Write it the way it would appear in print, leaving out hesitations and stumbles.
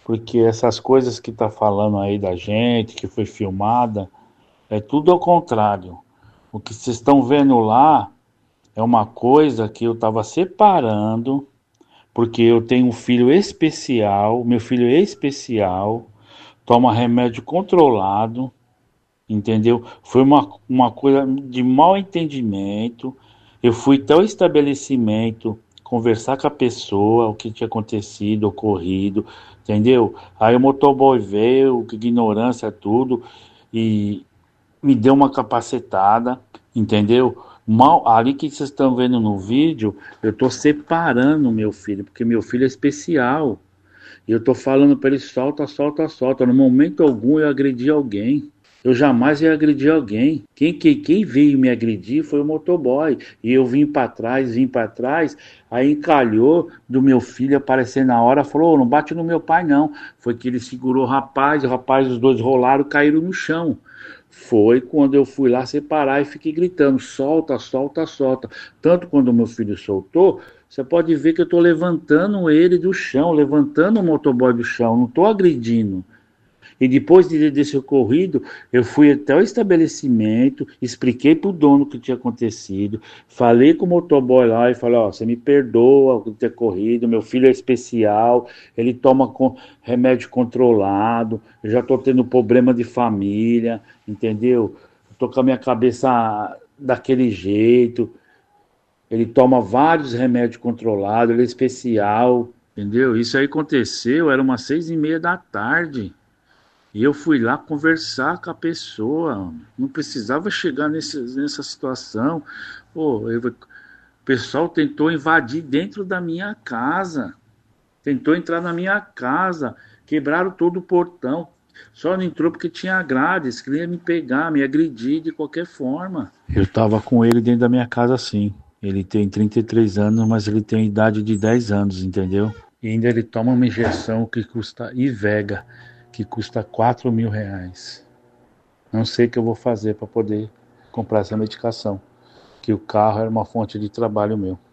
porque essas coisas que tá falando aí da gente, que foi filmada, é tudo ao contrário. O que vocês estão vendo lá é uma coisa que eu estava separando, porque eu tenho um filho especial, meu filho é especial, toma remédio controlado, entendeu? Foi uma coisa de mal entendimento. Eu fui até o estabelecimento conversar com a pessoa, o que tinha acontecido, ocorrido, entendeu? Aí o motoboy veio, que ignorância, tudo, e me deu uma capacetada, entendeu? Mal, ali que vocês estão vendo no vídeo, eu estou separando meu filho, porque meu filho é especial. E eu estou falando para ele, solta, solta, solta. No momento algum eu agredi alguém. Eu jamais ia agredir alguém. Quem veio me agredir foi o motoboy. E eu vim para trás, aí encalhou do meu filho aparecer na hora, falou, oh, não bate no meu pai não. Foi que ele segurou o rapaz, os dois rolaram, caíram no chão. Foi quando eu fui lá separar e fiquei gritando, solta, solta, solta. Tanto quando o meu filho soltou, você pode ver que eu estou levantando ele do chão, levantando o motoboy do chão, não estou agredindo. E depois desse ocorrido, eu fui até o estabelecimento, expliquei para o dono o que tinha acontecido, falei com o motoboy lá e falei, ó, você me perdoa o que ter ocorrido, meu filho é especial, ele toma remédio controlado, eu já estou tendo problema de família, entendeu? Estou com a minha cabeça daquele jeito, ele toma vários remédios controlados, ele é especial, entendeu? Isso aí aconteceu, era umas 6:30 da tarde. E eu fui lá conversar com a pessoa. Não precisava chegar nessa situação. Pô, o pessoal tentou invadir dentro da minha casa. Tentou entrar na minha casa. Quebraram todo o portão. Só não entrou porque tinha grades. Queria me pegar, me agredir de qualquer forma. Eu tava com ele dentro da minha casa sim. Ele tem 33 anos, mas ele tem idade de 10 anos, entendeu? E ainda ele toma uma injeção que custa Ivega, que custa R$ 4.000. Não sei o que eu vou fazer para poder comprar essa medicação, que o carro era uma fonte de trabalho meu.